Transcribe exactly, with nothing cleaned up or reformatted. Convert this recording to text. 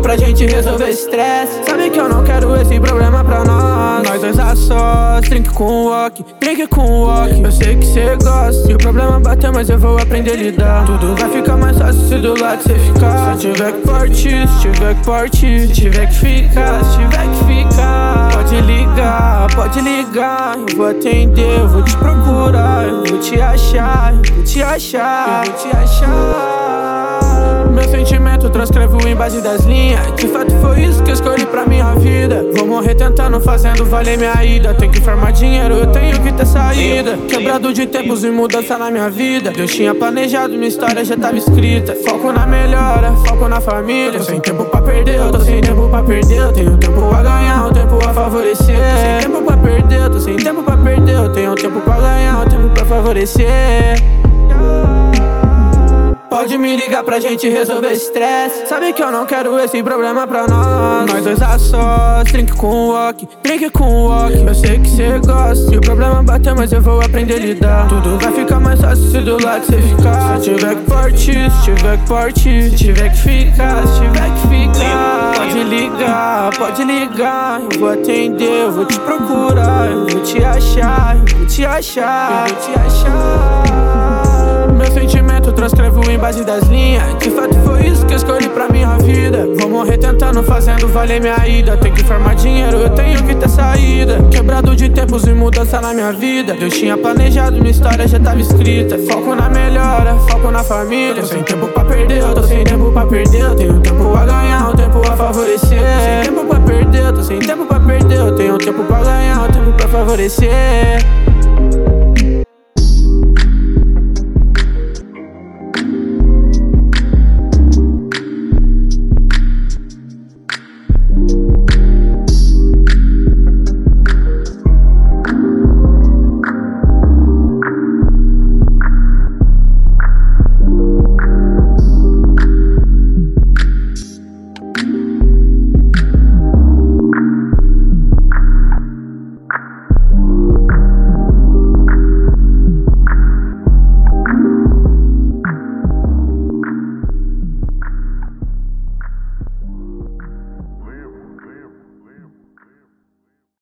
pra gente resolver esse estresse. Sabe que eu não quero esse problema pra nós. Nós dois a sós, drink com walk, drink com walk. Eu sei que cê gosta, se o problema bater, mas eu vou aprender a lidar. Tudo vai ficar mais fácil se do lado cê ficar. Se tiver que partir, se tiver que partir, se tiver que ficar, se tiver que ficar. Pode ligar, pode ligar, eu vou atender, eu vou te procurar, eu vou te achar, eu vou te achar, eu vou te achar. Meu sentimento transcrevo em base das linhas. De fato foi isso que eu escolhi pra minha vida. Vou morrer tentando, fazendo valer minha ida. Tem que formar dinheiro, eu tenho que ter saída. Quebrado de tempos e mudança na minha vida. Deus tinha planejado, minha história já tava escrita. Foco na melhora, foco na família. Tô sem tempo pra perder, eu tô sem tempo pra perder. Eu tenho tempo a ganhar, um tempo a favorecer. Tô sem tempo pra perder, eu tô sem tempo pra perder. Eu tenho tempo pra ganhar, um tempo pra favorecer. Pode me ligar pra gente resolver esse estresse. Sabe que eu não quero esse problema pra nós. Nós dois a sós, drink com walk, drink com walk. Eu sei que cê gosta, se o problema bater, mas eu vou aprender a lidar. Tudo vai ficar mais fácil se do lado cê ficar. Se tiver que partir, se tiver que partir, se tiver que ficar, se tiver que ficar. Pode ligar, pode ligar, eu vou atender, eu vou te procurar, eu vou te achar, eu vou te achar, eu vou te achar. Meu sentimento transcrevo em base das linhas. De fato foi isso que eu escolhi pra minha vida. Vou morrer tentando, fazendo valer minha ida. Tem que formar dinheiro, eu tenho que ter saída. Quebrado de tempos e mudança na minha vida. Deus tinha planejado, minha história já tava escrita. Foco na melhora, foco na família. Tô sem tempo pra perder, eu tô sem tempo pra perder. Eu tenho tempo a ganhar, um tempo a favorecer. Tô sem tempo pra perder, tô sem tempo pra perder. Eu tenho tempo pra ganhar, um tempo pra favorecer.